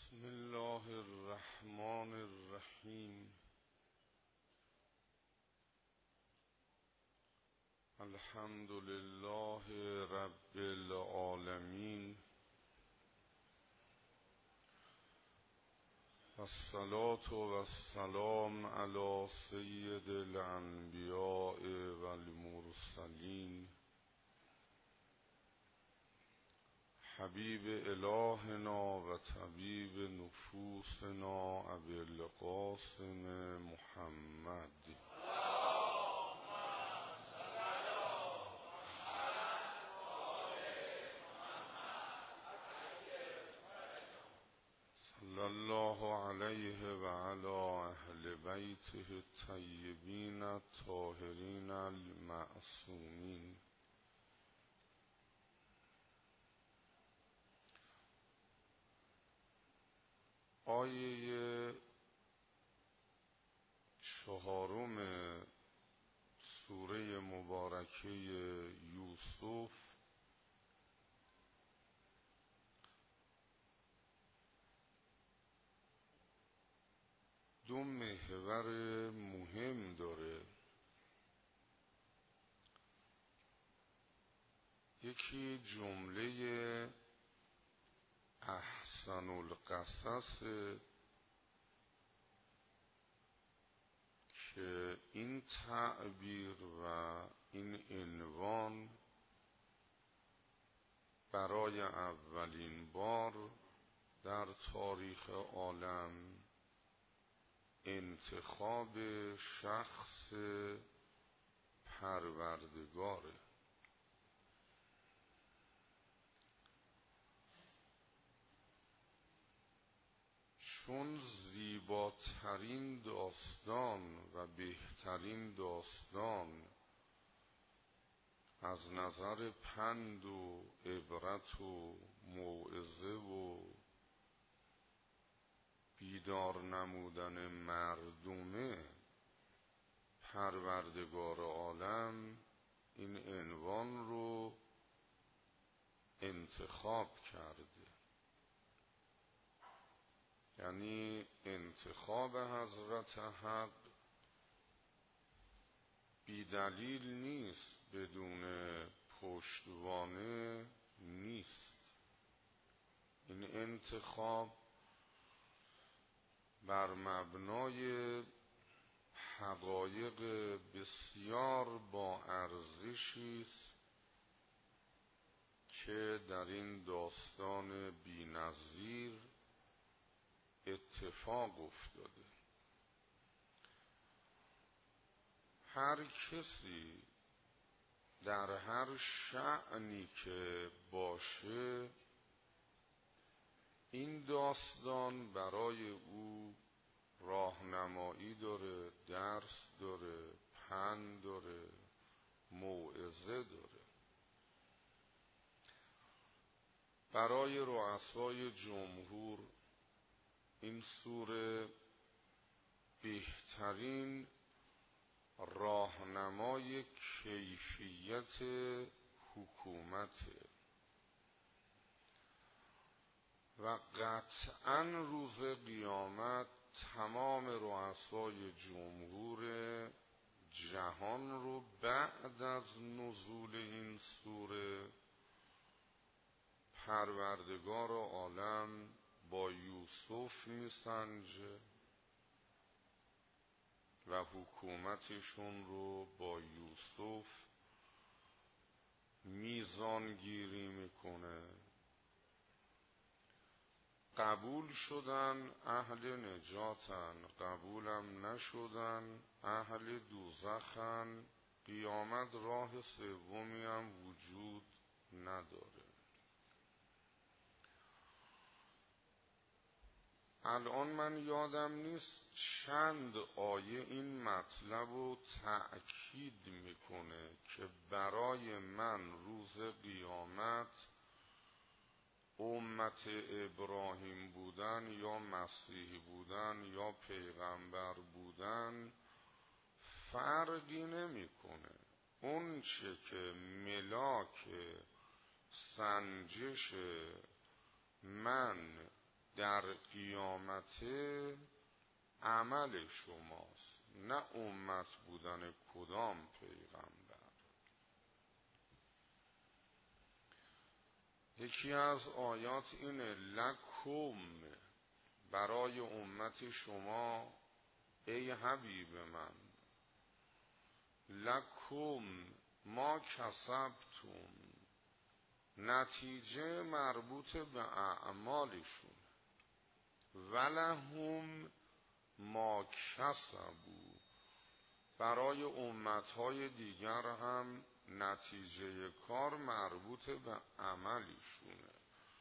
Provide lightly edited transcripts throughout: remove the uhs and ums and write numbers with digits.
بسم الله الرحمن الرحیم. الحمد لله رب العالمین، والصلاة والسلام علی سید الانبیاء والمرسلین، حبیب الهنا و طبیب نفوسنا ابی القاسم محمد. صلی الله علیه و علی اهل بیته الطیبین الطاهرین المعصومین. آیه 4 سوره مبارکه یوسف دو محور مهم داره. یکی جمله احسن القصص که این تعبیر و این عنوان برای اولین بار در تاریخ عالم انتخاب شخص پروردگاره. چون زیباترین داستان و بهترین داستان از نظر پند و عبرت و موعظه و بیدار نمودن مردمه پروردگار عالم این عنوان رو انتخاب کرده. یعنی انتخاب حضرت حق بی دلیل نیست، بدون پشتوانه نیست. این انتخاب بر مبنای حقایق بسیار با ارزشی است که در این داستان بی‌نظیر اتفاق افتاده. هر کسی در هر شأنی که باشه این داستان برای او راهنمایی داره، درس داره، پند داره، موعظه داره. برای رؤسای جمهور این سوره بهترین راهنمای کیفیت حکومته و قطعاً روز قیامت تمام رؤسای جمهور جهان رو بعد از نزول این سوره پروردگار عالم با یوسف میسنجه و حکومتشون رو با یوسف میزان گیری میکنه. قبول شدن اهل نجاتن، قبولم نشدن اهل دوزخن. قیامت راه سومی هم وجود نداره. الان من یادم نیست چند آیه این مطلب رو تأکید میکنه که برای من روز قیامت امت ابراهیم بودن یا مسیحی بودن یا پیغمبر بودن فرقی نمیکنه. اون چه که ملاک سنجش من در قیامت عمل شماست، نه امت بودن کدام پیغمبر. یکی از آیات اینه لکم، برای امت شما ای حبیب من، لکم ما کسبتم، نتیجه مربوط به اعمالشون، ولهم ما کسبوا، برای امتهای دیگر هم نتیجه کار مربوط به عملیشونه.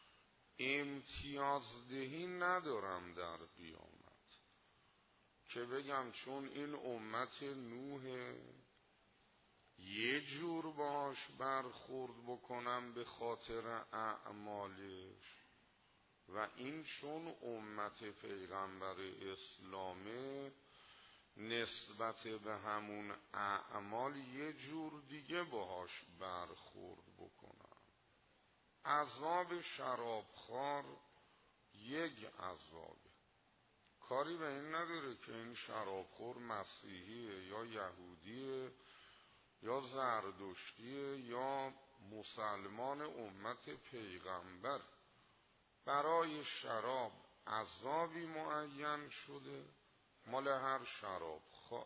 امتیازدهی ندارم در قیامت که بگم چون این امت نوح یه جور باش برخورد بکنم به خاطر اعمالش و این چون امت پیغمبر اسلامه نسبت به همون اعمال یه جور دیگه باهاش برخورد بکنم. عذاب شرابخوار یک عذابه، کاری به این نداره که این شرابخور مسیحیه یا یهودیه یا زردشتیه یا مسلمان امت پیغمبر. برای شراب عذابی معین شده مال هر شرابخوار،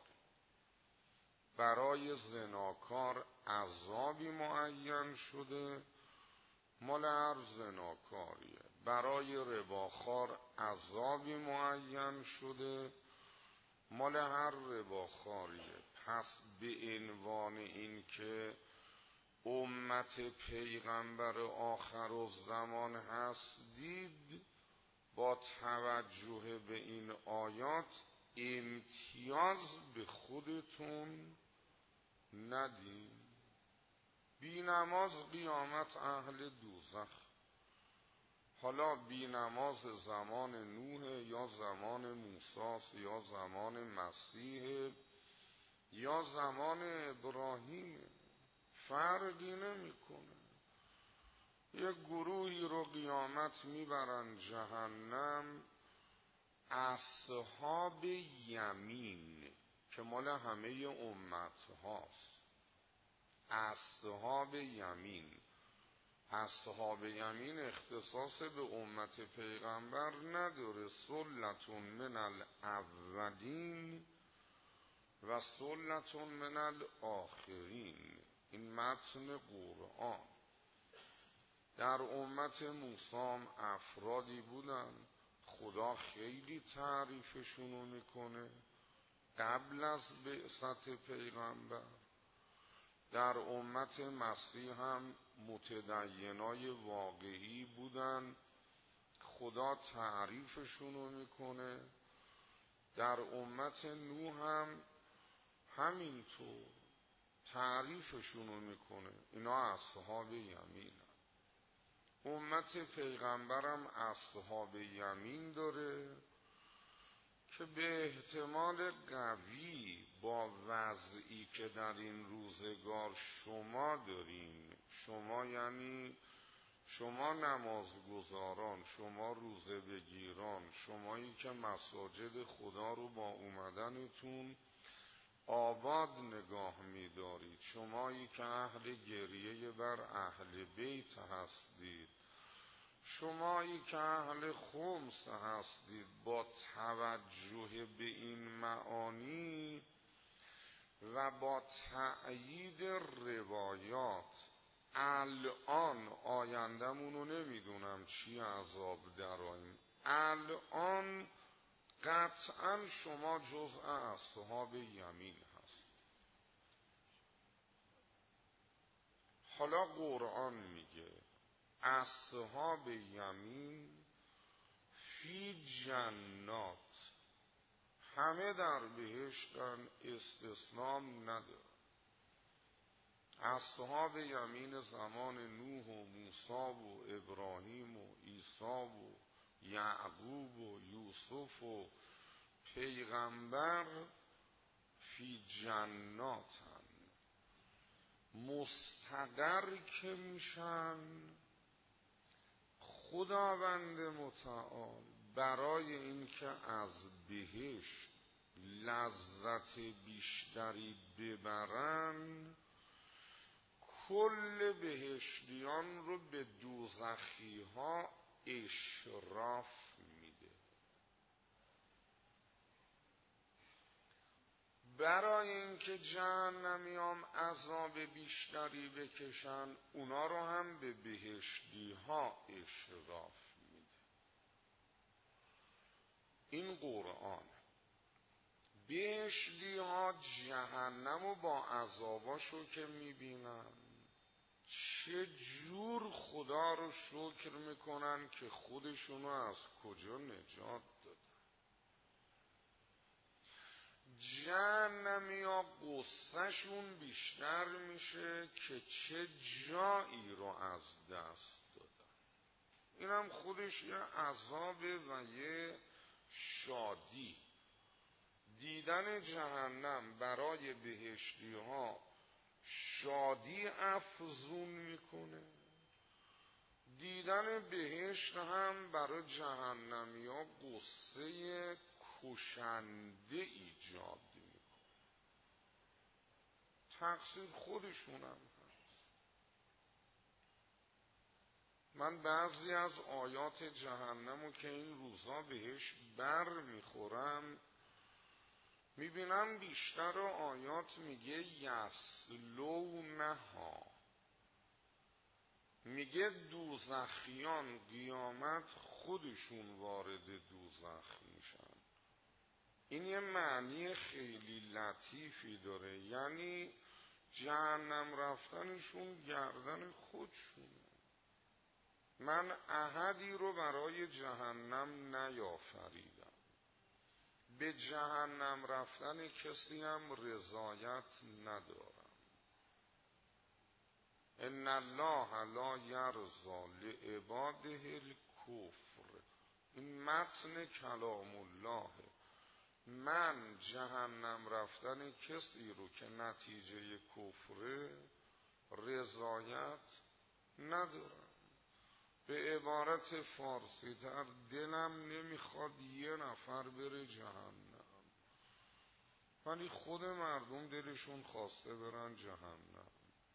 برای زناکار عذابی معین شده مال هر زناکاریه، برای رباخوار عذابی معین شده مال هر رباخواریه. پس به عنوان این که امت پیغمبر آخرالزمان هستید، با توجه به این آیات امتیاز به خودتون ندین. بی نماز قیامت اهل دوزخ. حالا بی نماز زمان نوح یا زمان موسی یا زمان مسیح یا زمان ابراهیم، فرقی نمیکنه. یک گروهی رو قیامت میبرن جهنم، اصحاب یمین که مال همه امت هاست. اصحاب یمین، اصحاب یمین اختصاص به امت پیغمبر نداره. سلتون من الاولین و سلتون من الاخرین، این متن قرآن. در امت موسی افرادی بودن خدا خیلی تعریفشونو میکنه قبل از بعثت پیغمبر. در امت مسیح هم متدینای واقعی بودن خدا تعریفشونو میکنه. در امت نوح هم همینطور تعریفشونو میکنه، اینا اصحاب یمین. امت پیغمبرم اصحاب یمین داره که به احتمال قوی با وضعی که در این روزگار شما دارین، شما یعنی شما نمازگزاران، شما روزه بگیران، شمایی که مساجد خدا رو با اومدنتون آباد نگاه می‌دارید، شمایی که اهل گریه بر اهل بیت هستید، شمایی که اهل خمس هستید، با توجه به این معانی و با تأیید روایات الان آیندمونو نمیدونم چی عذاب درآییم، الان قطعا شما جزء اصحاب یمین هست. حالا قرآن میگه اصحاب یمین فی جنات، همه در بهشتن، استثنام نداره. اصحاب یمین زمان نوح و موسی و ابراهیم و عیسی و یعقوب و یوسف و پیغمبر فی جناتن، مستقر که میشن خداوند متعال برای اینکه از بهشت لذت بیشتری ببرن کل بهشتیان رو به دوزخی ها اشراف میده. برای اینکه جهنمیان عذاب بیشتری بکشن اونا رو هم به بهشتی ها اشراف میده. این قرآن. بهشتی ها جهنم و با عذاباشو که میبینن چه جور خدا رو شکر میکنن که خودشونو از کجا نجات دادن. جهنمی ها غصهشون بیشتر میشه که چه جایی رو از دست دادن. اینم خودش یه عذابه و یه شادی. دیدن جهنم برای بهشتی ها شادی افزون میکنه، دیدن بهشت هم برای جهنمی ها غصه کشنده ایجاد میکنه. تقصیر خودشون هم هست. من بعضی از آیات جهنمو که این روزا بهش بر میخورم میبینم بیشتر آیات میگه یصلونها، میگه دوزخیان قیامت خودشون وارد دوزخ میشن. این یه معنی خیلی لطیفی داره، یعنی جهنم رفتنشون گردن خودشونه. من احدی رو برای جهنم نیافریدم، به جهنم رفتن کسی هم رضایت ندارم. ان الله لا یرضی لعباده الکفر. این متن کلام الله. من جهنم رفتن کسی رو که نتیجه کفر رضایت ندارم. به عبارت فارسی تر دلم نمیخواد یه نفر بره جهنم، ولی خود مردم دلشون خواسته برن جهنم.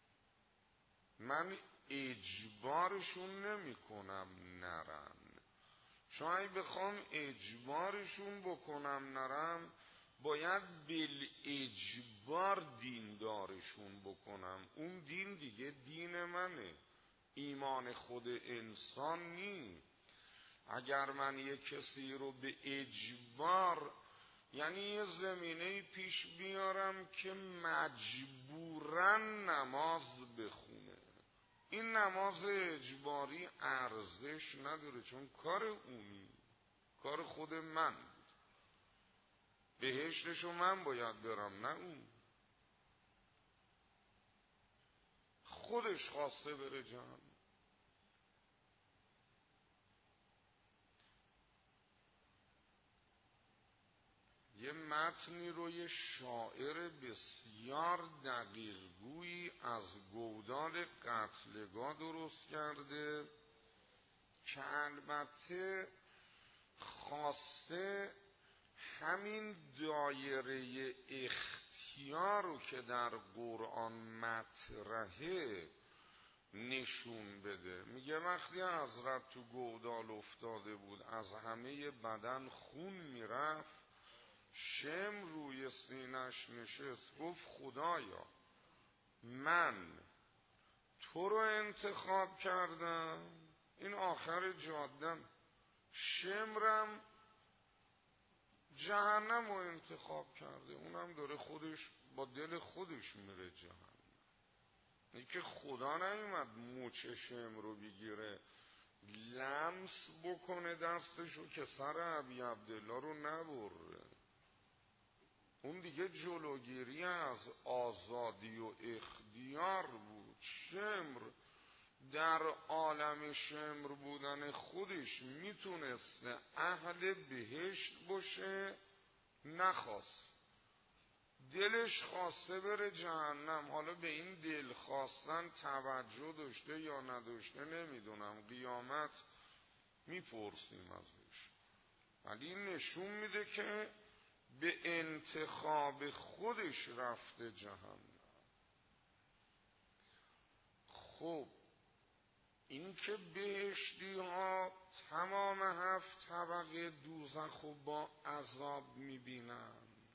من اجبارشون نمی کنم نرن، شاید بخوام اجبارشون بکنم نرم باید بالاجبار دیندارشون بکنم. اون دین دیگه دین منه، ایمان خود انسان نی. اگر من یک کسی رو به اجبار، یعنی یه زمینه پیش بیارم که مجبوراً نماز بخونه، این نماز اجباری ارزش نداره، چون کار اونی، کار خود من بود. بهشتشو من باید برم نه اون. خودش خواسته بره جهنم. یه متنی رو یه شاعر بسیار دقیقگویی از گودال قتلگاه درست کرده که البته خواسته همین دایره اختیار رو که در قرآن مطرحه نشون بده. میگه وقتی حضرت تو گودال افتاده بود از همه بدن خون میرفت، شمر روی سینش نشست گفت خدایا من تو رو انتخاب کردم، این آخر جادم، شمرم جهنم رو انتخاب کرده، اونم داره خودش با دل خودش میره جهنم. این که خدا نیومد موچه شمر رو بگیره لمس بکنه دستشو که سر ابی عبدالله رو نبره. اون دیگه جلوگیری از آزادی و اختیار بود. شمر در عالم شمر بودن خودش میتونسته اهل بهشت باشه، نخواست، دلش خواسته بره جهنم. حالا به این دل خواستن توجه داشته یا نداشته نمیدونم، قیامت میپرسیم ازش. ولی نشون میده که به انتخاب خودش رفته جهنم. خب این که بهشتی ها تمام 7 طبقه دوزخ رو با عذاب میبینن،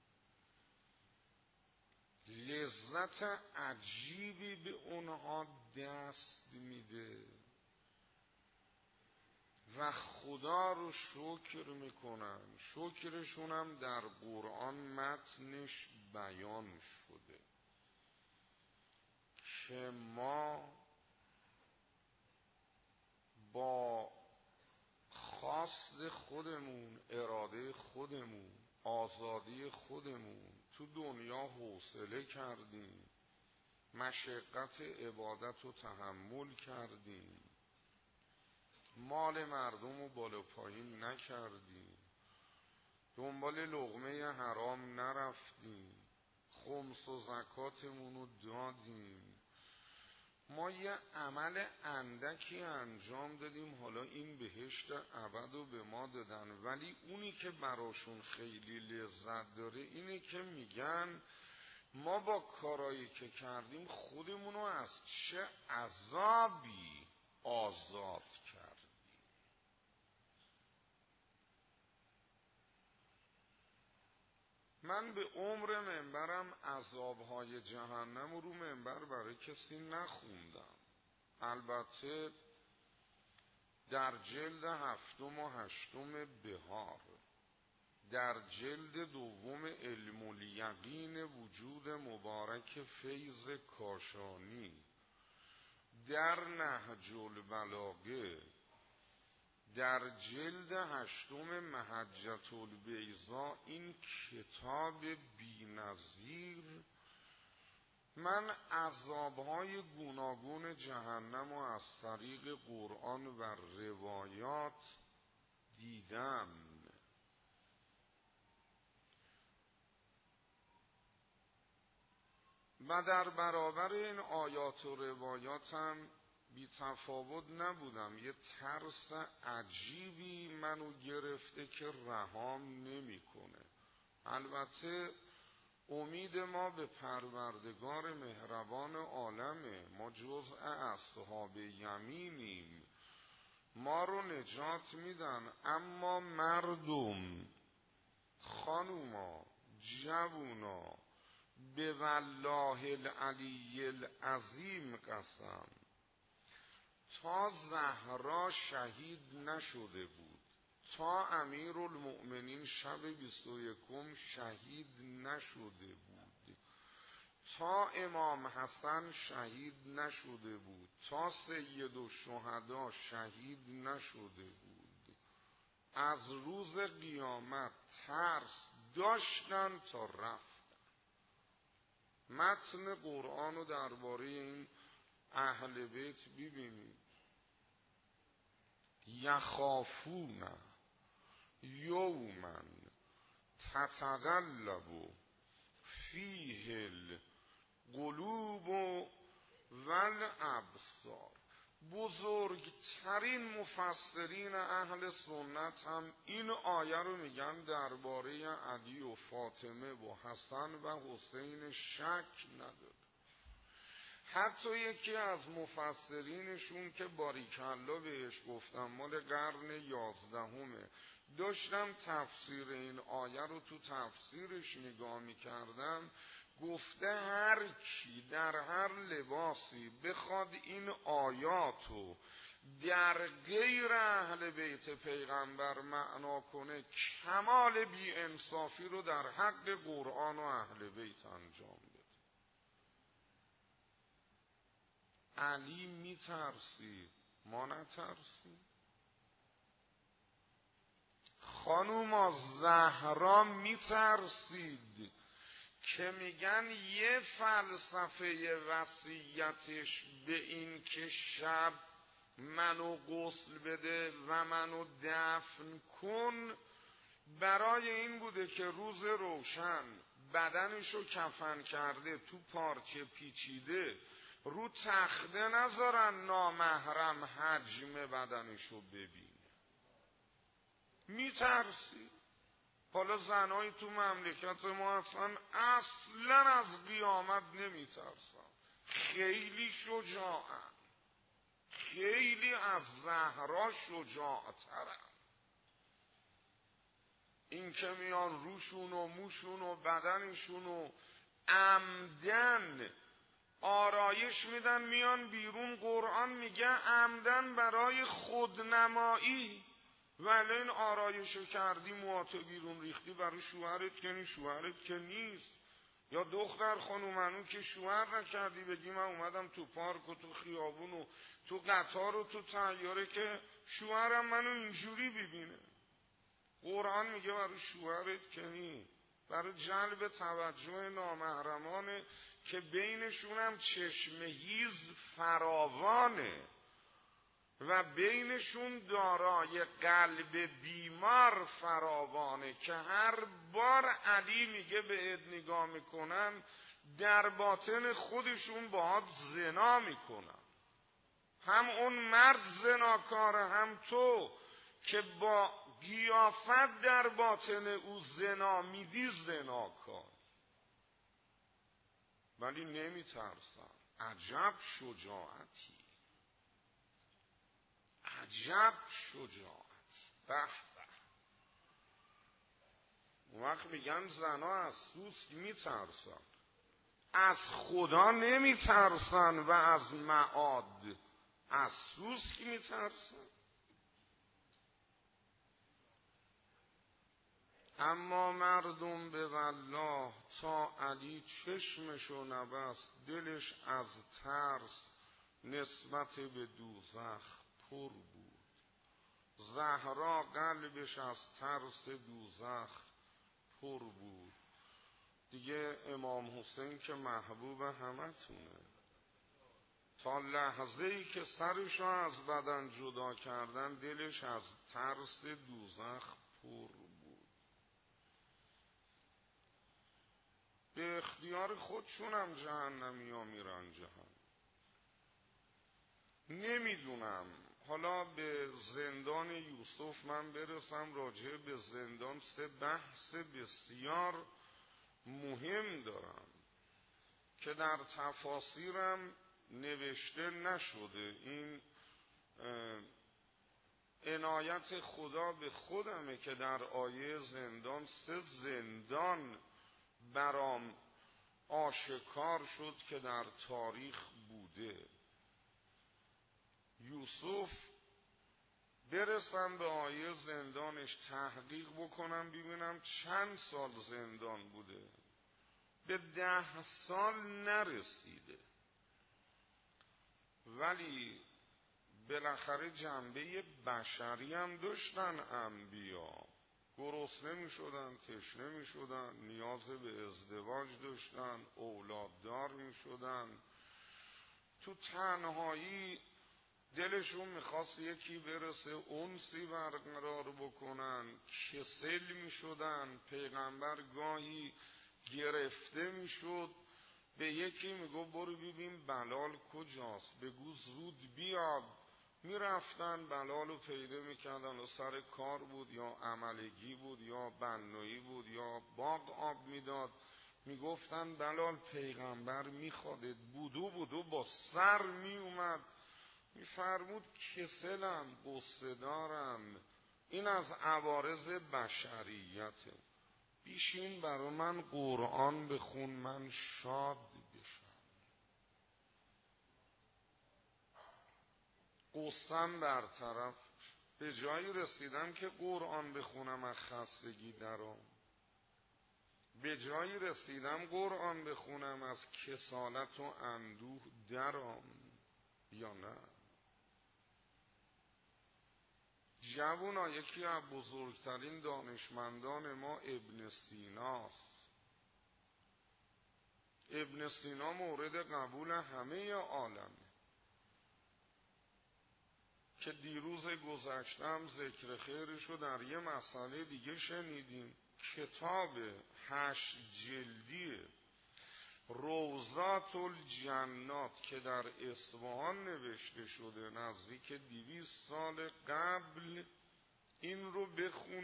لذت عجیبی به اونها دست میده و خدا رو شکر میکنن. شکرشون هم در قرآن متنش بیان شده که ما با خواست خودمون، اراده خودمون، آزادی خودمون تو دنیا حوصله کردیم، مشقت عبادت رو تحمل کردیم، مال مردم رو بالا پایین نکردیم، دنبال لقمه حرام نرفتیم، خمس و زکاتمون رو دادیم، ما یه عمل اندکی انجام دادیم، حالا این بهشت ابد رو به ما دادن. ولی اونی که براشون خیلی لذت داره اینه که میگن ما با کارایی که کردیم خودمونو از چه عذابی آزاد کردیم. من به عمر منبرم عذابهای جهنم رو منبر برای کسی نخوندم. البته در جلد 7 و 8 بهار، در جلد 2 علم الیقین وجود مبارک فیض کاشانی، در نهج البلاغه، در جلد 8 محجة البیضاء، این کتاب بی‌نظیر، من عذابهای گوناگون جهنم و از طریق قرآن و روایات دیدم. و در برابر این آیات و روایاتم بی تفاوت نبودم. یه ترس عجیبی منو گرفته که رهام نمیکنه. البته امید ما به پروردگار مهربان عالمه، ما جزء اصحاب یمینیم، ما رو نجات میدن. اما مردم، خانوما، جوونا، به والله العلی العظیم قسم، تا زهرا شهید نشده بود، تا امیرالمؤمنین شب 21 شهید نشده بود، تا امام حسن شهید نشده بود، تا سید الشهدا شهید نشده بود، از روز قیامت ترس داشتن تا رفتن. متن قرآن رو درباره این اهل بیت ببینید. یخافون یوما تتقلب فیه القلوب والابصار. بزرگترین مفسرین اهل سنت هم این آیه رو میگن درباره علی و فاطمه و حسن و حسین شک نداره. حتی یکی از مفسرینشون که باریکالله بهش گفتم، مال قرن 11، داشتم تفسیر این آیه رو تو تفسیرش نگاه میکردم، گفته هر کی در هر لباسی بخواد این آیاتو در غیر اهل بیت پیغمبر معنا کنه، کمال بی انصافی رو در حق قرآن و اهل بیت انجام بده. علی میترسید، ما نترسید. خانوما زهرا میترسید که میگن یه فلسفه وصیتش به این که شب منو غسل بده و منو دفن کن برای این بوده که روز روشن بدنشو کفن کرده تو پارچه پیچیده رو تخته نذارن نامحرم حجم بدنشو ببینه. میترسی. حالا زنایی تو مملکت ما اصلا از قیامت نمیترسن، خیلی شجاعن، خیلی از زهرا شجاعترن. این که میان روشون و موشون و بدنشون و عمدن آرایش میدن میان بیرون. قرآن میگه عمدن برای خودنمایی. ولی این آرایشو کردی، موهاتو بیرون ریختی، برای شوهرت کنی، شوهرت که نیست. یا دختر خانومنو که شوهر نکردی، بگی من اومدم تو پارک و تو خیابون و تو قطار و تو طیاره که شوهرم منو اینجوری ببینه. قرآن میگه برای شوهرت کنی، برای جلب توجه نامحرمانه که بینشونم چشم هیز فراوانه و بینشون دارای قلب بیمار فراوانه که هر بار علی میگه بهت نگاه میکنن در باطن خودشون باهات زنا میکنن. هم اون مرد زناکاره، هم تو که با قیافت در باطن او زنا میدی زناکار. ولی نمیترسن. عجب شجاعتی، عجب شجاعت. به به. اون وقت میگن زنا از سوسک میترسن، از خدا نمیترسن و از معاد، از سوسک میترسن. اما مردم به والله تا علی چشمشو نبست دلش از ترس نسبت به دوزخ پر بود. زهرا قلبش از ترس دوزخ پر بود. دیگه امام حسین که محبوب همتونه، تا لحظه ای که سرشو از بدن جدا کردن دلش از ترس دوزخ پر بود. به اختیار خودشونم جهنمی ها میرن جهنم. نمیدونم حالا به زندان یوسف من برسم، راجع به زندان سه بحث بسیار مهم دارم که در تفاسیرم نوشته نشده. این عنایت خدا به خودمه که در آیه زندان سه زندان برام آشکار شد که در تاریخ بوده. یوسف برسم به آیه زندانش تحقیق بکنم ببینم چند سال زندان بوده. به 10 سال نرسیده، ولی بالاخره جنبه بشری هم داشتن انبیا. گرسنه می شدن، تشنه می شدن، نیاز به ازدواج داشتن، اولاددار می شدن. تو تنهایی دلشون میخواست یکی برسه انسی برقرار بکنن، کسل می شدن. پیغمبر گاهی گرفته می شد، به یکی میگو برو ببین بلال کجاست، بگو زود بیاد. میرفتن بلالو پیدا میکردن و سر کار بود یا عملگی بود یا بنایی بود یا باغ آب میداد. میگفتن بلال پیغمبر میخوادت. بودو با سر میومد، میفرمود کسلم، غصه دارم. این از عوارض بشریته. بیشین برا من قرآن بخون من شاد بشم. قصم برطرف. به جایی رسیدم که قرآن بخونم از خستگی درام. به جایی رسیدم قرآن بخونم از کسالت و اندوه درام. یا نه؟ جوونا، یکی از بزرگترین دانشمندان ما ابن سیناست. ابن سینا مورد قبول همه عالمه که دیروز گذشتم ذکر خیرشو در یه مسئله دیگه شنیدیم. کتاب 8 جلدی روضات الجنات که در اصفهان نوشته شده نزدیک 200 سال قبل، این رو بخونید.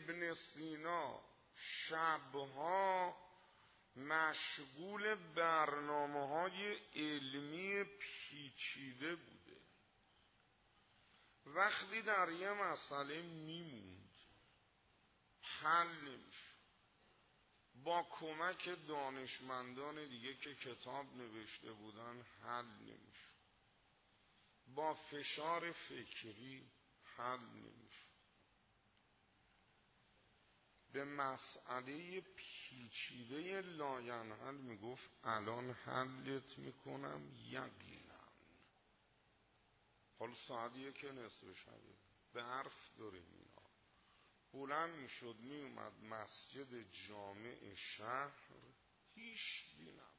ابن سینا شبها مشغول برنامه‌های علمی پیچیده بوده. وقتی در یه مسئله میموند حل نمیشه، با کمک دانشمندان دیگه که کتاب نوشته بودن حل نمیشه، با فشار فکری حل نمیشه. به مسئله پیچیده لاینحل میگفت الان حلت میکنم یقینا. حالا ساعت 1:30 به حرف داره اینا. بلند میشد میومد مسجد جامع شهر، هیچ نبود،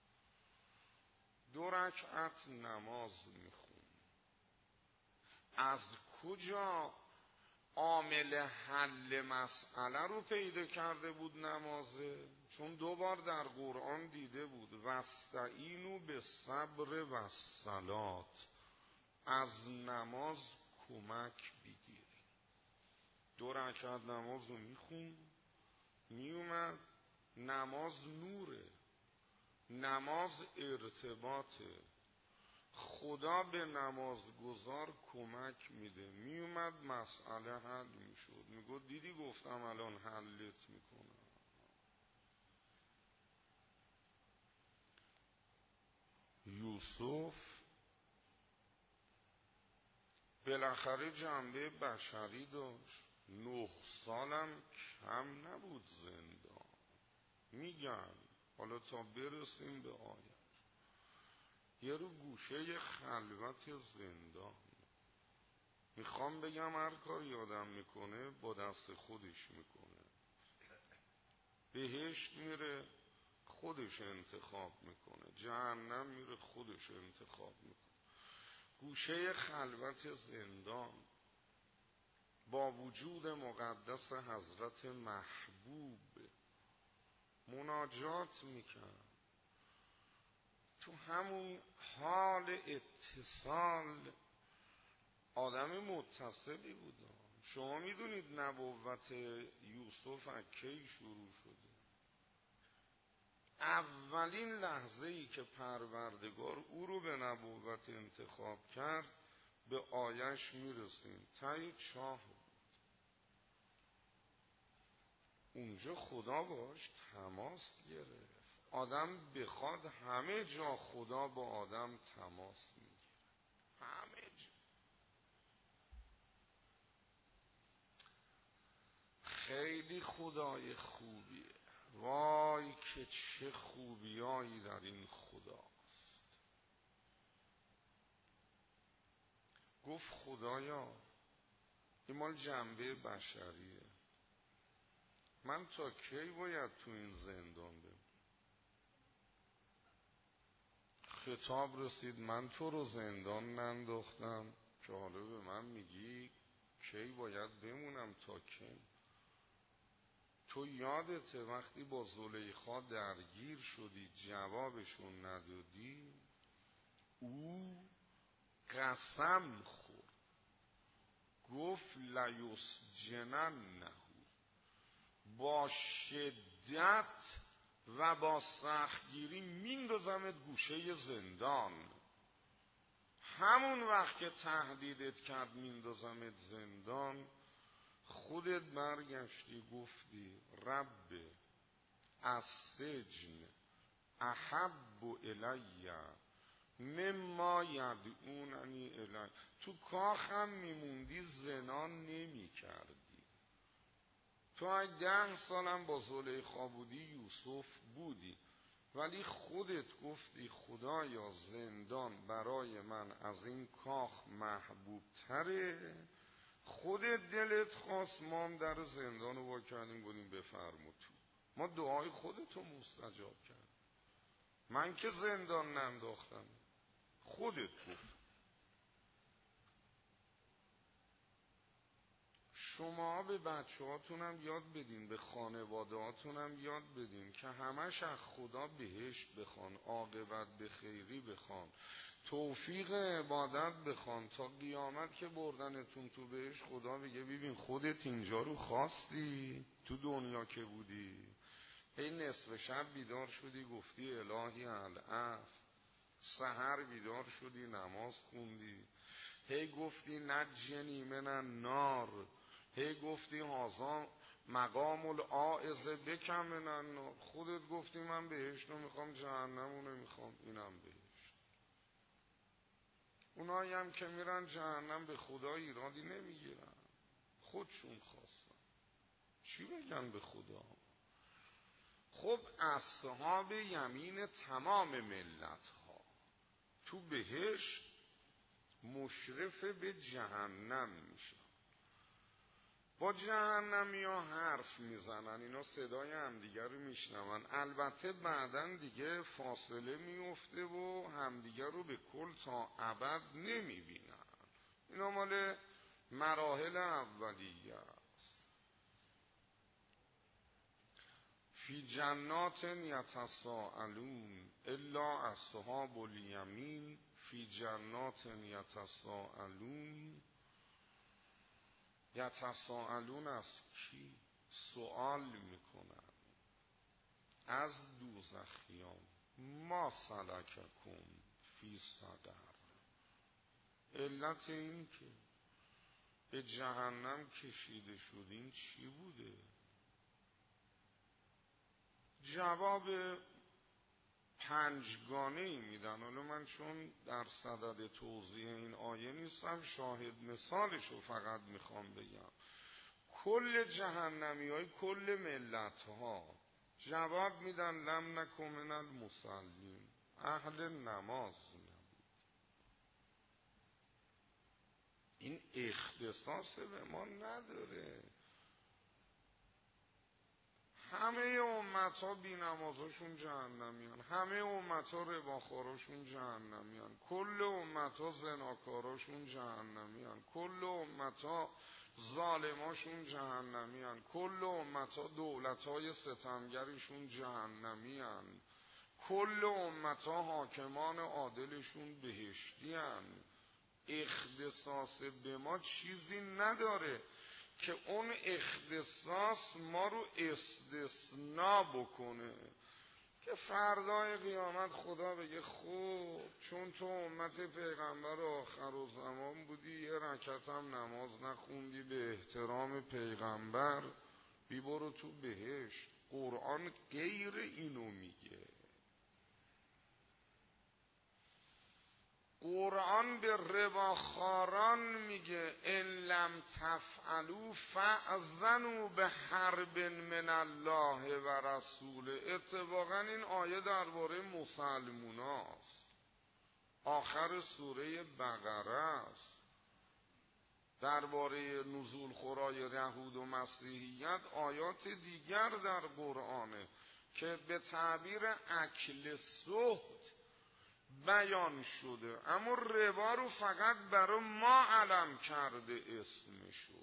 2 رکعت نماز میخون. از کجا عامل حل مسئله رو پیدا کرده بود؟ نمازه. چون 2 بار در قرآن دیده بود واستعینوا بالصبر والصلاة، از نماز کمک بگیری. 2 رکعت نماز رو میخون، میومد. نماز نوره، نماز ارتباطه، خدا به نمازگزار کمک میده. میومد مسئله حل میشد. میگو دیدی گفتم الان حلت میکنم. یوسف بالاخره جنبه بشری داشت. 9 سالم کم نبود زندان. میگن حالا تا برسیم به آیه، یه رو گوشه خلوت زندان. میخوام بگم هر کاری آدم میکنه با دست خودش میکنه. بهشت میره خودش انتخاب میکنه، جهنم میره خودش انتخاب میکنه. گوشه خلوت زندان با وجود مقدس حضرت محبوب مناجات میکرد. تو همون حال اتصال آدم متصلی بود. شما میدونید نبوت یوسف از کی شروع شده؟ اولین لحظه ای که پروردگار او رو به نبوت انتخاب کرد به آیش میرسیم. ته چاه بود. اونجا خدا باش تماس گرفت. آدم بخواد همه جا خدا با آدم تماس میگیره، همه جا. خیلی خدای خوبیه. وای که چه خوبیایی در این خداست. گفت خدایا این مال جنبه بشریه، من تا کی باید تو این زندان بمونم؟ خطاب رسید من تو رو زندان ننداختم که حالا به من میگی کی باید بمونم تا کی؟ تو یادته وقتی با زلیخا درگیر شدی جوابشون ندادی؟ او قسم خورد، گفت لیسجننه، با شدت و با سختگیری میندازمت گوشه زندان. همون وقت که تهدیدت کرد میندازمت زندان، خودت برگشتی گفتی رب السجن احب الی مما یدعوننی الی. تو کاخم میموندی زنا نمی کردی. تو اگه 10 سالم با زلیخا بودی یوسف بودی، ولی خودت گفتی خدایا زندان برای من از این کاخ محبوب تره. خودت دلت خواست، ما هم در زندان رو وا کردیم گفتیم بفرمو تو. ما دعای خودتو مستجاب کرد. من که زندان ننداختم، خودت گفت. شما به بچه هاتونم یاد بدین، به خانواده هاتونم یاد بدین که همش از خدا بهشت بخوان، عاقبت به خیری بخوان. توفیق عبادت بخوان تا قیامت که بردنتون تو بهش، خدا بگه ببین خودت اینجا رو خواستی، تو دنیا که بودی هی نصف شب بیدار شدی گفتی الهی العفو، سحر بیدار شدی نماز خوندی، هی گفتی نجنی من النار، هی گفتی هازا مقام العائزه بکم من النار، خودت گفتی من بهشت رو میخوام جهنم رو نمیخوام، اینم بهشت. اونایی هم که میرن جهنم به خدا ایرادی نمیگیرن، خودشون خواستن، چی بگن به خدا؟ خب اصحاب یمین تمام ملت ها تو بهشت مشرف به جهنم میشن، با جهنمی ها حرف میزنن، اینا صدای همدیگر رو میشنون، البته بعدن دیگه فاصله میفته و همدیگر رو به کل تا ابد نمیبینن، اینا مال مراحل اولیه است. فی جنات یتساءلون الا اصحاب الیمین، فی جنات یتساءلون، یتساءلون از کی؟ سوال میکنن از دوزخیان، ما سلککم فی سقر، علت این که به جهنم کشیده شدین چی بوده؟ جواب پنجگانه‌ای میدن. حالا من چون در صدد توضیح این آیه نیستم، شاهد مثالشو فقط میخوام بگم. کل جهنمی های کل ملت ها جواب میدن لم نکن من المصلین، اهل نماز نبود. این اختصاص به ما نداره، همه امت ها بی نمازاشون جهنمیان، همه امت ها رباخوراشون جهنمیان، کل امت ها زناکاراشون جهنمیان، کل امت ها ظالماشون جهنمیان، کل امت ها دولت های ستمگریشون جهنمیان، کل امت ها حاکمان عادلشون بهشتیان. اختصاص به ما چیزی نداره که اون اختصاص ما رو استثناء بکنه که فردای قیامت خدا بگه خوب چون تو امت پیغمبر آخرالزمان بودی یه رکعت هم نماز نخوندی به احترام پیغمبر، بی برو تو بهشت. قرآن غیر اینو میگه. قرآن به رباخاران میگه ان لم تفعلوا فاذنوا بحرب من الله و رسوله. اتفاقا این آیه درباره مسلموناست، آخر سوره بقره است، درباره نزول خورای یهود و مسیحیت آیات دیگر در قرآنه که به تعبیر اکل سحت بیان شده، اما ربا رو فقط برای ما علم کرده اسمشو.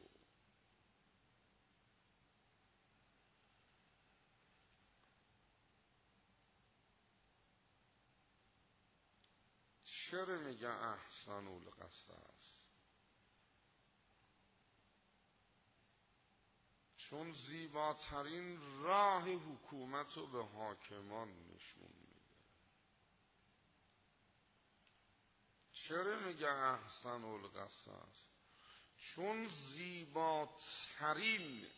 چرا میگه احسن القصص؟ چون زیباترین راه حکومت رو به حاکمان نشون میده. چرا میگه احسن القصص؟ چون زیباترین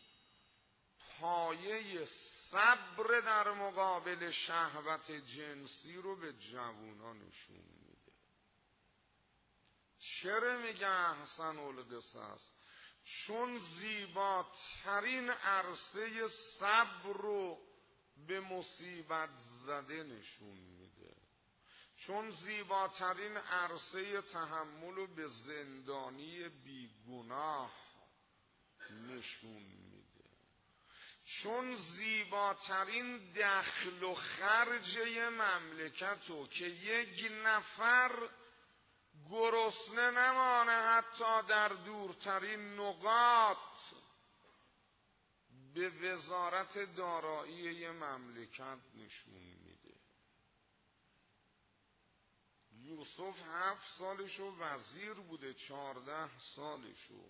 پایه صبر در مقابل شهوت جنسی رو به جوونا نشون میده. چرا میگه احسن القصص؟ چون زیباترین عرصه صبر رو به مصیبت زده نشون میده. چون زیباترین عرصه تحمل رو به زندانی بیگناه نشون میده. چون زیباترین دخل و خرج مملکت رو که یک نفر گرسنه نمانه حتی در دورترین نقاط به وزارت دارایی مملکت نشون میده. یوسف 7 سالشو وزیر بوده، 14 سالشو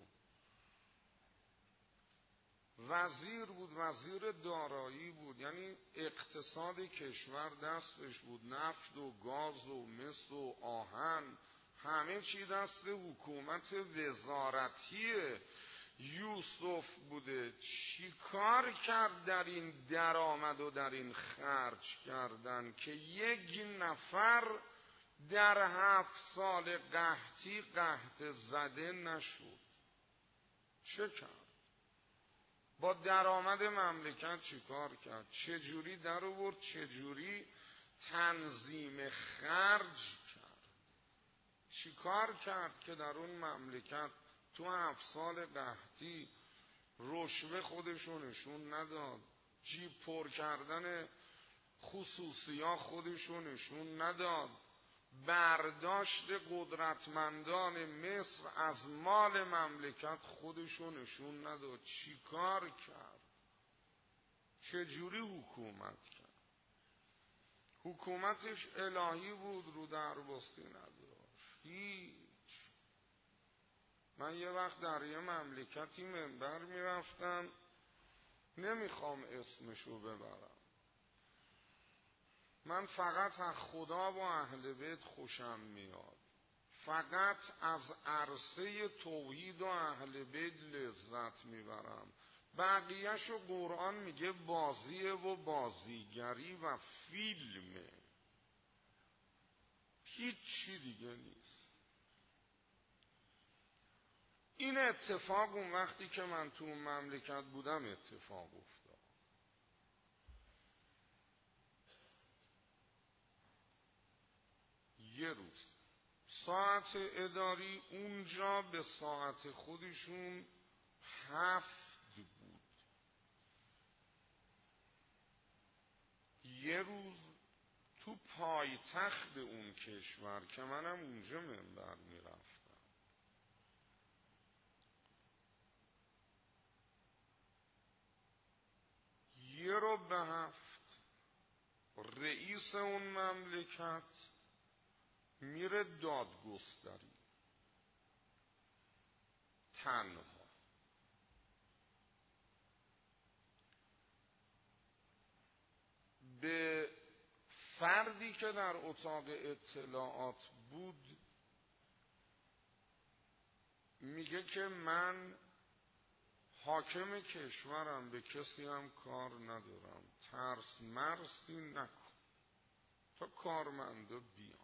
وزیر بود، وزیر دارایی بود، یعنی اقتصاد کشور دستش بود، نفت و گاز و مس و آهن همه چی دست حکومت وزارتی یوسف بوده. چی کار کرد در این درآمد و در این خرج کردن که یک نفر در 7 سال قحطی قحط زده نشد؟ چه کرد؟ با درآمد مملکت چی کار کرد؟ چجوری در آورد؟ چجوری تنظیم خرج کرد؟ چی کار کرد که در اون مملکت تو 7 سال قحطی رشوه خودشو نشون نداد، جیب پر کردن خصوصیا خودشو نشون نداد، برداشت قدرتمندان مصر از مال مملکت خودشو نشون نداد؟ چی کار کرد؟ چجوری حکومت کرد؟ حکومتش الهی بود، رو دربستی نداشت هیچ. من یه وقت در یه مملکتی منبر میرفتم، نمیخوام اسمشو ببرم، من فقط از خدا و اهل بیت خوشم میاد، فقط از عرصه توحید و اهل بیت لذت میبرم، بقیه‌شو قرآن میگه بازیه و بازیگری و فیلمه، هیچ چی دیگه نیست. این اتفاق اون وقتی که من تو مملکت بودم اتفاق افتاد. یه روز ساعت اداری اونجا به ساعت خودشون 7 بود. یه روز تو پایتخت اون کشور که منم اونجا منبر میرفتم، یه رو به 7 رئیس اون مملکت میره دادگستری تنها. به فردی که در اتاق اطلاعات بود میگه که من حاکم کشورم، به کسی هم کار ندارم، ترس مرسی نکن تا کارمندا بیان،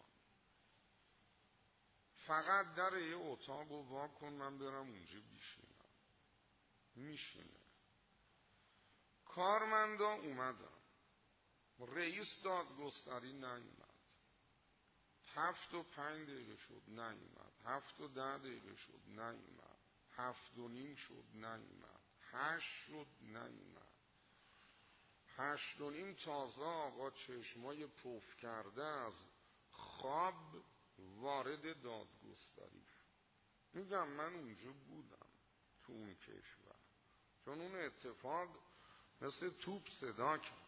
فقط در یه اتاق رو وا کن من برم اونجا بیشینم. میشینه. کارمندا اومدن، رئیس دادگستری نیومد، 7 و 5 دقیقه شد نیومد، 7 و 10 دقیقه شد نیومد، 7 و نیم شد نیومد، 8 شد نیومد، 8 و نیم تازه آقا چشمای پف کرده از خواب وارد دادگستری شد. میگم من اونجا بودم تو اون کشور، چون اون اتفاق مثل توپ صدا کرد،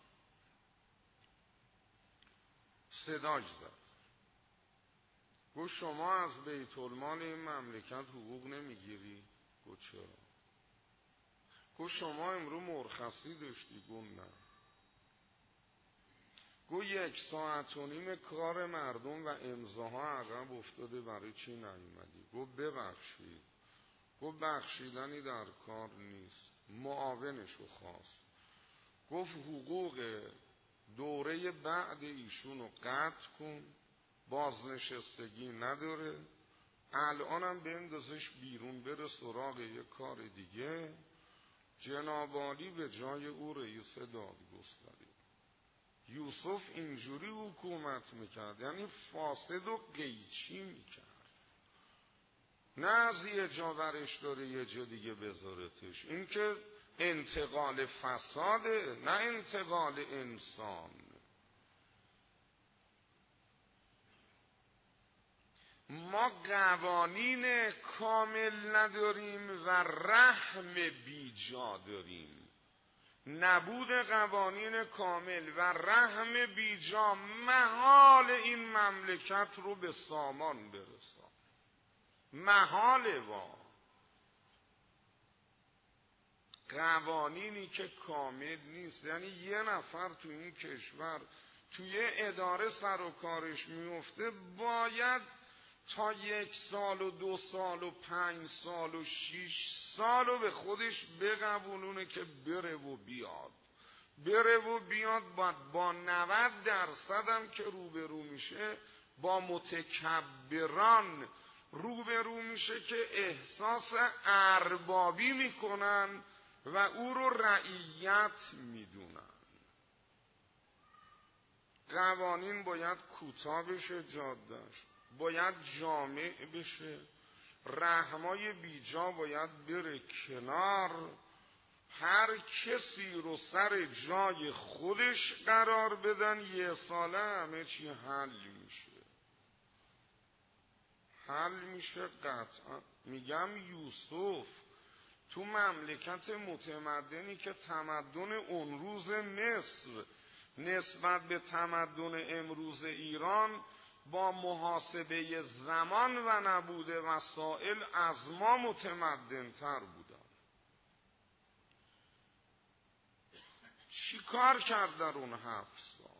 صداش زد، گفت شما از بیت المال این مملکت حقوق نمیگیری؟ گفت چرا؟ گفت شما امرو مرخصی داشتی؟ گفت نه. گفت 1 ساعت و نیم کار مردم و امضاها عقب افتاده، برای چی نیومدی؟ گفت ببخشید. گفت بخشیدنی در کار نیست. معاونشو خواست، گفت حقوق دوره بعد ایشونو قطع کن، بازنشستگی نداره، الانم بندازش بیرون بره سراغ یه کار دیگه، جنابالی به جای او رئیس دادگستری. یوسف اینجوری حکومت میکرد، یعنی فاسد و قیچی میکرد، نه از یه جا ورش داره یه جا دیگه بذارتش. این که انتقال فساده، نه انتقال انسان. ما قوانین کامل نداریم و رحم بیجا داریم. نبود قوانین کامل و رحم بیجا محال این مملکت رو به سامان برسان. محاله. قوانینی که کامل نیست، یعنی یه نفر تو این کشور توی اداره سر و کارش میفته باید تا 1 سال و 2 سال و 5 سال و 6 سال رو به خودش بقبولونه که بره و بیاد باید با 90% هم که روبرو میشه با متکبران روبرو میشه که احساس اربابی میکنن و او رو رعیت میدونن. قوانین باید کوتاه بشه، جادهش باید جامع بشه، رحمای بیجا باید بره کنار، هر کسی رو سر جای خودش قرار بدن، یه ساله همه چی حل میشه قطعا. میگم یوسف تو مملکت متمدنی که تمدن اون روز مصر نسبت به تمدن امروز ایران با محاسبه زمان و نبود وسایل از ما متمدن تر بودن، چی کار کرد در اون 7 سال؟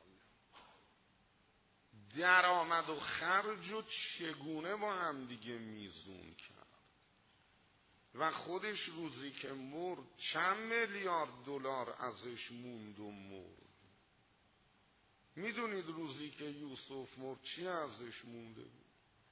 درآمد و خرج و چگونه با هم دیگه میزون کرد و خودش روزی که مرد چند میلیارد دلار ازش موند و مرد. میدونید روزی که یوسف مرد چی ازش مونده بود؟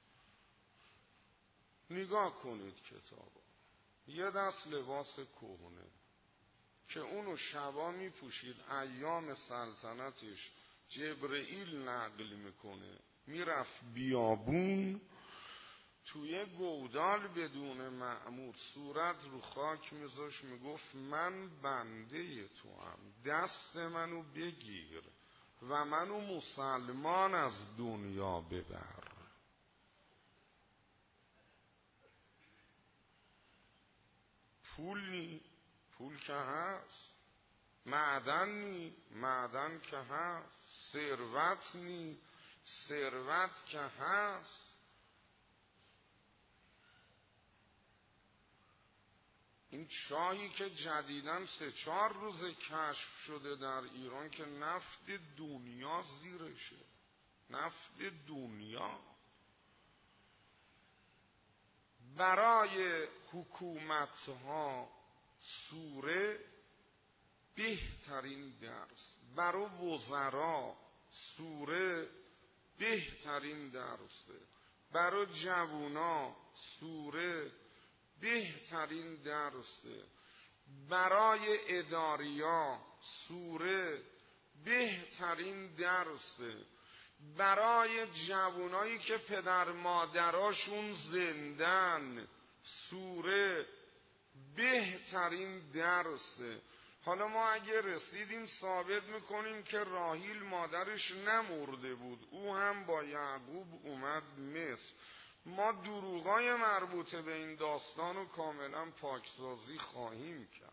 نگاه کنید کتابا، یه دست لباس کهنه که اونو شبا میپوشید، ایام سلطنتش جبرئیل نقل میکنه، میرفت بیابون توی گودال بدون مأمور صورت رو خاک میذاش، میگفت من بنده تو هم، دست منو بگیر و منو مسلمان از دنیا ببر. پول که هست، معدن که هست، ثروت که هست. این چاهی که جدیداً 3-4 روز کشف شده در ایران که نفت دنیا زیرشه، نفت دنیا. برای حکومتها سوره بهترین درس، برای وزرا سوره بهترین درسه، برای جوونا سوره بهترین درسه، برای اداریا سوره بهترین درسه، برای جوانایی که پدر مادراشون زندن سوره بهترین درسه. حالا ما اگه رسیدیم ثابت میکنیم که راهیل مادرش نمرده بود، او هم با یعقوب اومد مصر، ما دروغای مربوطه به این داستان رو کاملا پاکسازی خواهیم کرد.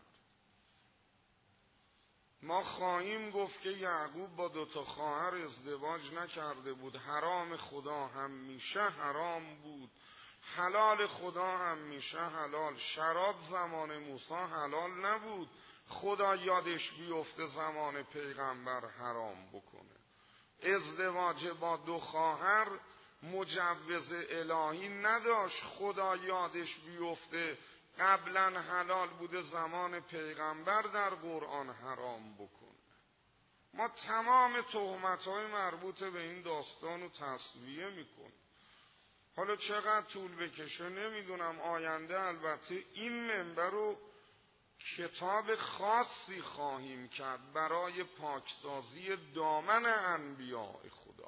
ما خواهیم گفت که یعقوب با 2 خواهر ازدواج نکرده بود، حرام خدا همیشه حرام بود، حلال خدا همیشه حلال. شراب زمان موسی حلال نبود، خدا یادش بیفته زمان پیغمبر حرام بکنه. ازدواج با 2 خواهر مجوز الهی نداشت، خدا یادش بیفته قبلا حلال بوده زمان پیغمبر در قرآن حرام بکنه. ما تمام تهمت‌های مربوط به این داستان رو تصویه میکنیم. حالا چقدر طول بکشه نمیدونم، آینده البته این منبر رو کتاب خاصی خواهیم کرد برای پاکسازی دامن انبیاء خدا.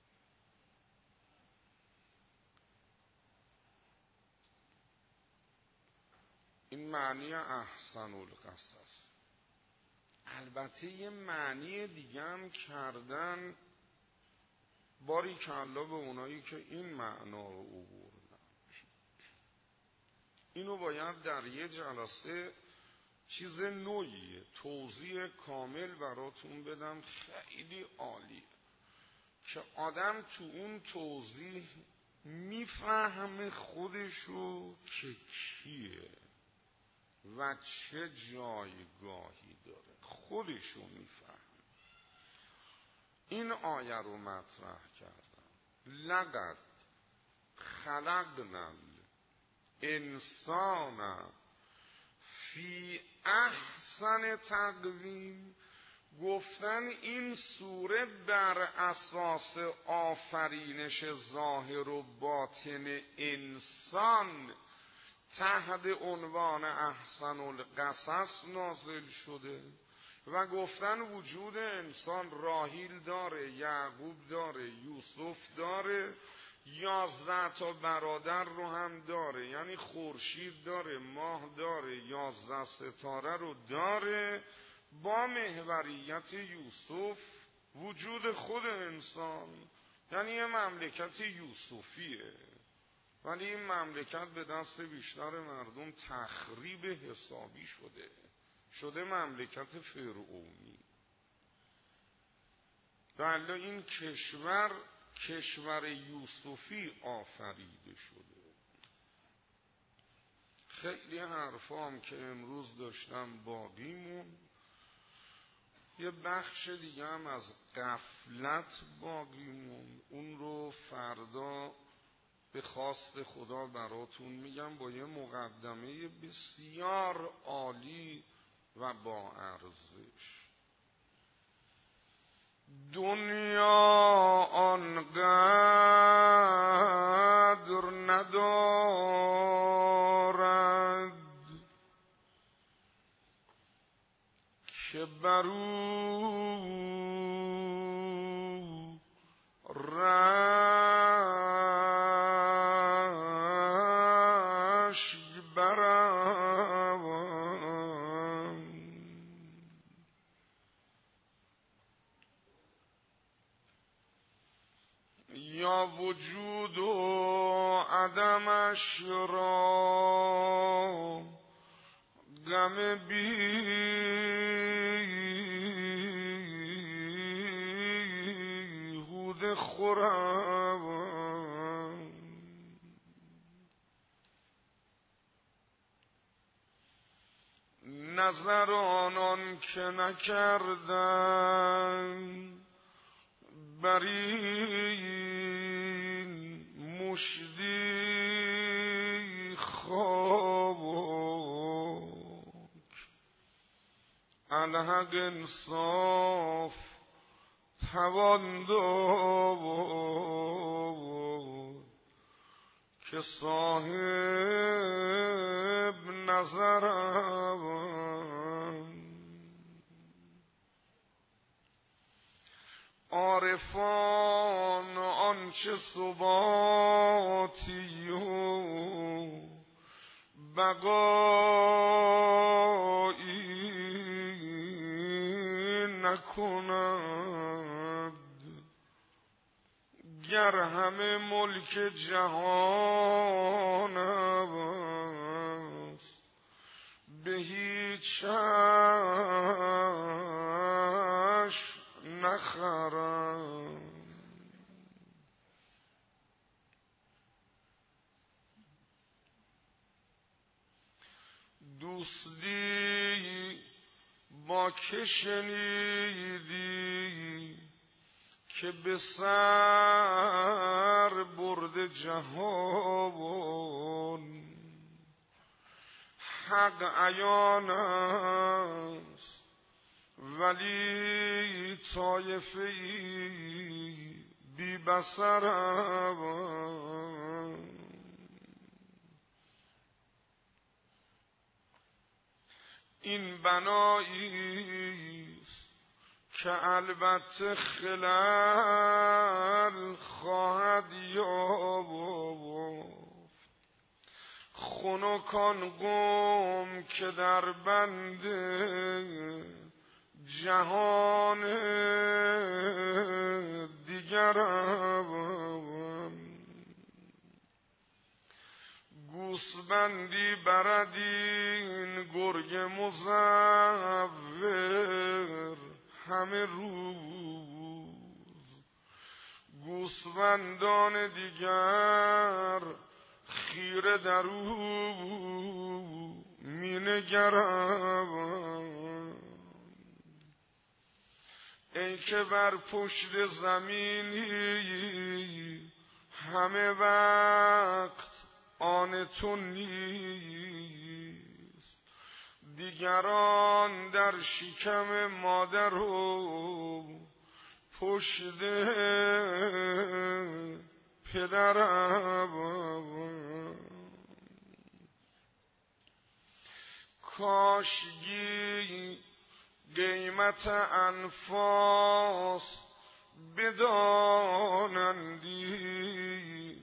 این معنی احسن القصص. البته یه معنی دیگه هم کردن، باری کلا به اونایی که این معنا رو آوردن. اینو باید در یه جلسه چیز نوعیه، توضیح کامل براتون بدم خیلی عالیه که آدم تو اون توضیح میفهمه خودشو که کیه و چه جایگاهی داره، خودشو میفهم. این آیه رو مطرح کردم: لقد خلقنا الانسان فی احسن تقویم. گفتن این سوره بر اساس آفرینش ظاهر و باطن انسان تحت عنوان احسن القصص نازل شده و گفتن وجود انسان راحیل داره، یعقوب داره، یوسف داره، 11 تا برادر رو هم داره، یعنی خورشید داره، ماه داره، 11 ستاره رو داره. با محوریت یوسف وجود خود انسان، یعنی یه مملکت یوسفیه، ولی این مملکت به دست بیشتر مردم تخریب حسابی شده مملکت فرعونی. بله این کشور یوسفی آفریده شده. خیلی حرفام که امروز داشتم باقی مون، یه بخش دیگه هم از غفلت باقی مون، اون رو فردا به خواست خدا براتون میگم با یه مقدمه بسیار عالی و با ارزش. دنیا آنقدر ندارد که برو رشک برم. یا وجود و عدمش را غم بیهوده خورم. نظر آنان که نکردن بر این مشتی خاک، الحق انصاف توان داد که صاحب نظرم. عارفان آنچه ثباتی و بقایی نکند، گر همه ملک جهان است به هیچ نخرم. دوستی با که شنیدی که به سر برد جهان، حق عیان است ولی طایفه ای بی بصرم. این بناییست که البته خلل خواهد یافت، خنکان قوم که در بند جهان دیگرم. گوسفندی برد این گرگ مزور همه روز، گوسفندان دیگر خیره در او می نگرند. ای که بر پشت زمینی همه وقت آن تو نیست، دیگران در شکم مادر و پشت پدرم. کاشگی قیمت انفاس بدانندی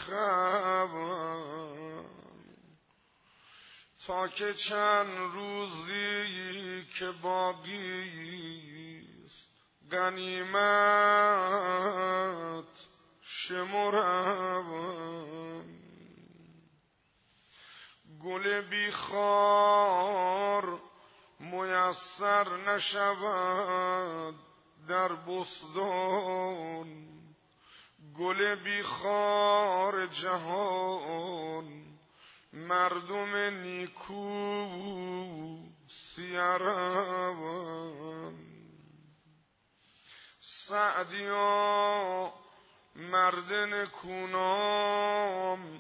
خبر، تا که چند روزی که باقیست غنیمت شمرم. گل بیخار میسر نشود در بستان، گل بیخار جهان مردم نیکو سیرون. سعدیا مرد نکونام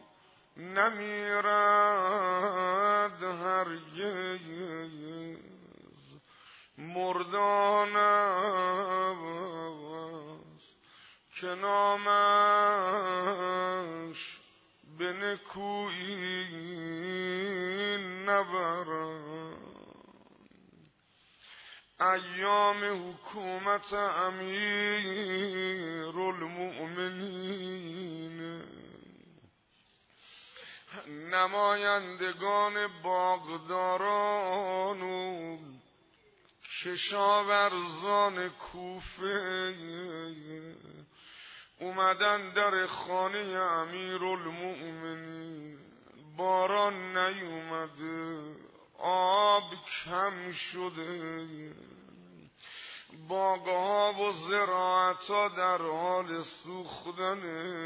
نمیرد هرگز، مردان است که نامش به نکویی نبرد. ایام حکومت امیرالمؤمنین، نمایندگان باغداران و کشاورزان کوفه اومدن در خانه امیرالمؤمنین. باران نیومده، آب کم شده، باغها و زراعتها در حال سوختن.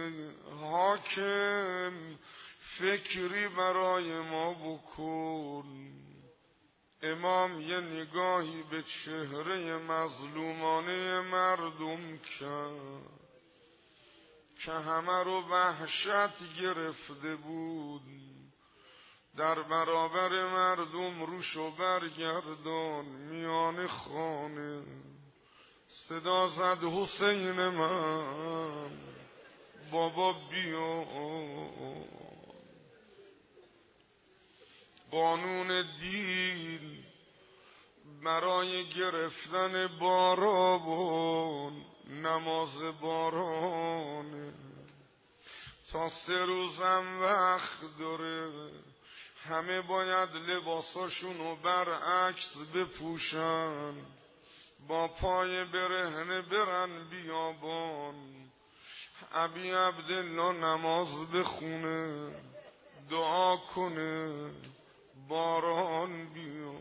حاکم فکری برای ما بکن. امام یه نگاهی به چهره مظلومانه مردم کرد که همه رو وحشت گرفته بود. در برابر مردم روشو برگردان میان خانه، صدا زد حسین من بابا بیا. قانون دین برای گرفتن باران نماز بارانه. تا 3 روزم وقت داره، همه باید لباساشونو برعکس بپوشن، با پای برهنه برن بیابان. ابی عبدالله نماز بخونه، دعا کنه باران بیا.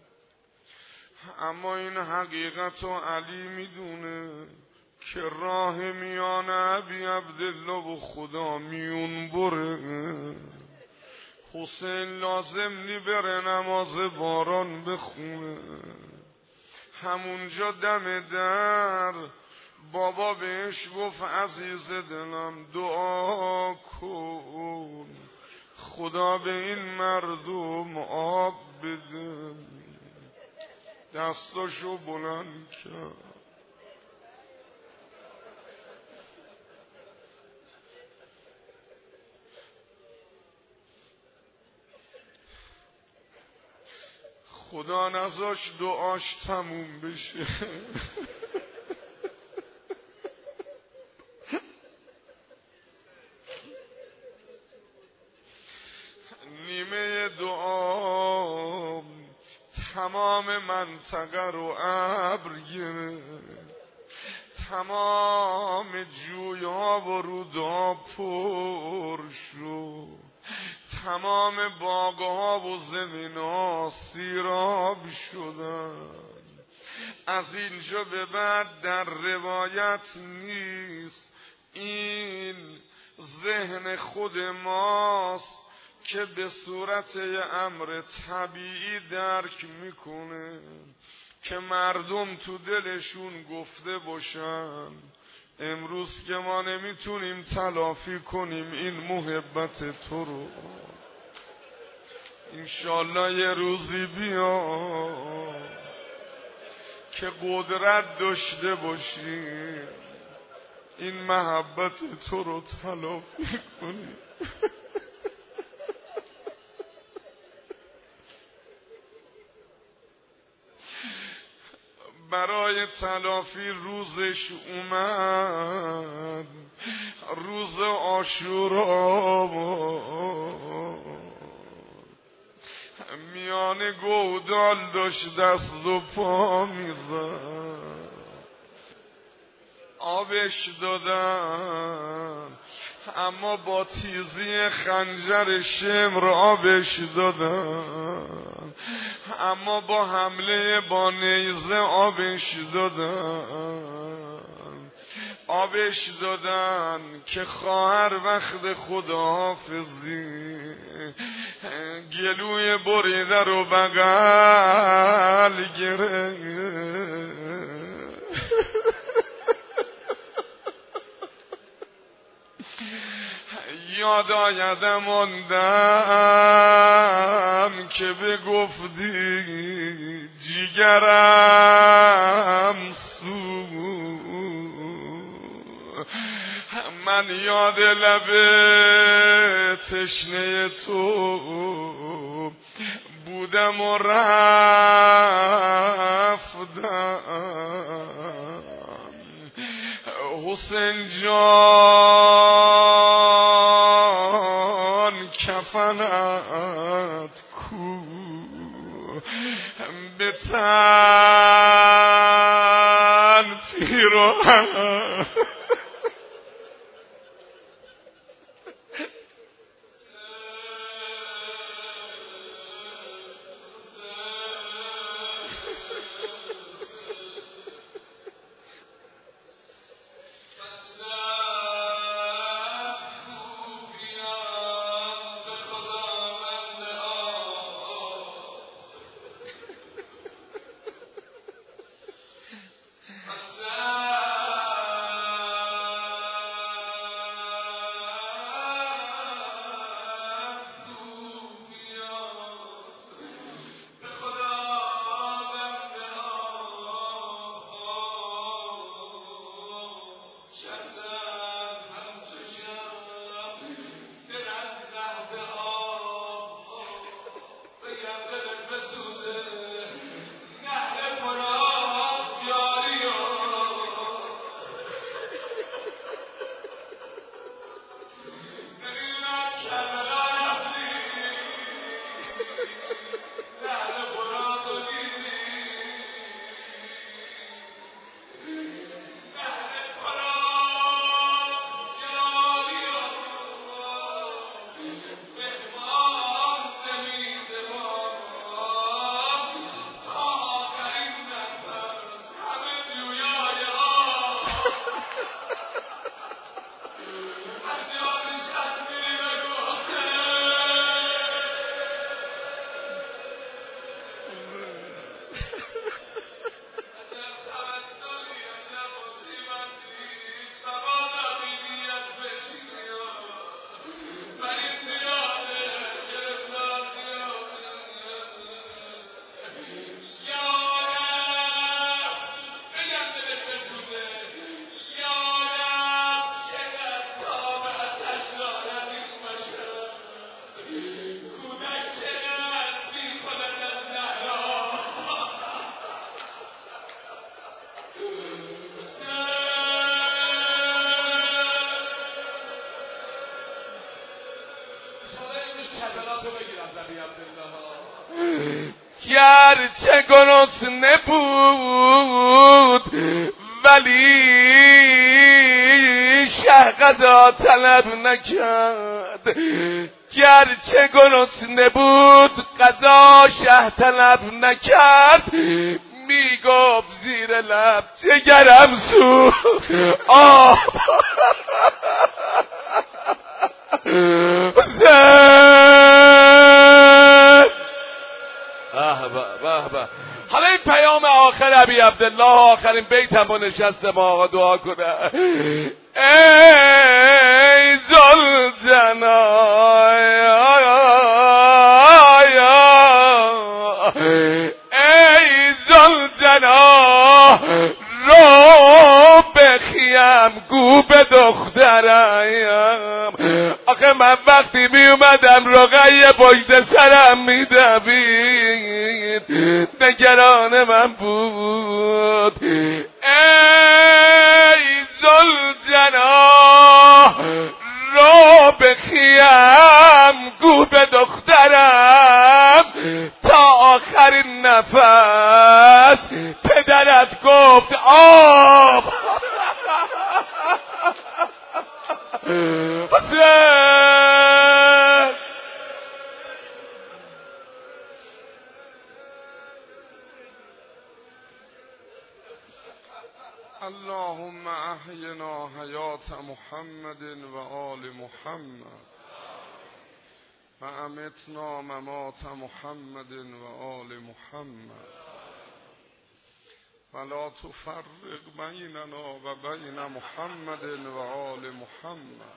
اما این حقیقت رو علی میدونه که راه میان ابی عبدالله و خدا میون بره. حسین لازم نی بره نماز باران بخونه. همونجا دم در بابا بهش گفت عزیز دلم دعا کن خدا به این مردم آب بده. دستاشو بلند کرد، خدا نذاش دعاش تموم بشه. نیمه دعا تمام منطقه رو ابر گرفت، تمام جوی‌ها و رودها پر شد، تمام باغ‌ها و زمین‌ها سیراب شدن. از اینجا به بعد در روایت نیست، این ذهن خود ماست که به صورت امر طبیعی درک میکنه که مردم تو دلشون گفته باشن امروز که ما نمیتونیم تلافی کنیم این محبت تو رو، انشالله یه روزی بیا که قدرت داشته باشیم این محبت تو رو تلافی کنیم. برای تلافی روزش اومد، روز عاشورا، میان گودال داشت دست و پا میزد، آبش دادن اما با تیزی خنجر شمر آبش دادن، اما با حمله با نیزه آبش دادن که خواهر وقت خداحافظی گلوی بریده رو بغل گرفت. یاد آیدم آن دم که بگفتی جیگرم سو، من یاد لب تشنه تو بودم و رفتم. حسین جان کفنت کو، به تن پیراهن گرچه گرسنه بود ولی شه غذا طلب نکرد، گرچه گرسنه بود غذا شه طلب نکرد، میگفت زیر لب جگرم سوخت آب حالا این پیام آخر ابی عبدالله، آخرین بیت هم با نشست ما آقا دعا کنه. ای ذوالجلال، ای ذوالجلال، رو بخیم گو به دخترم. آخه من وقتی می اومدم رقیه پشت سرم می دوید، نگران من بود. ای ذوالجلال، رو بخیم گو به دخترم، تا آخرین نفس پدرت گفت آب. اللهم احینا حیات محمد و آل محمد و امتنا ممات محمد و آل محمد ولا تفرق بیننا و بین محمد و آل محمد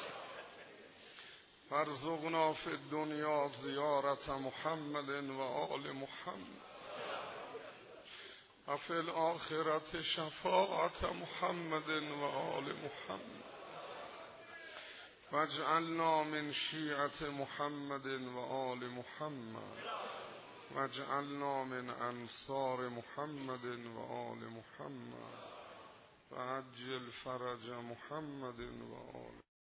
وارزقنا فی الدنیا زیارت محمد و آل محمد و فی الآخرة شفاعت محمد و آل محمد واجعلنا من شیعة محمد و آل محمد واجعلنا من انصار محمد و آل محمد وعجل فرج محمد و آل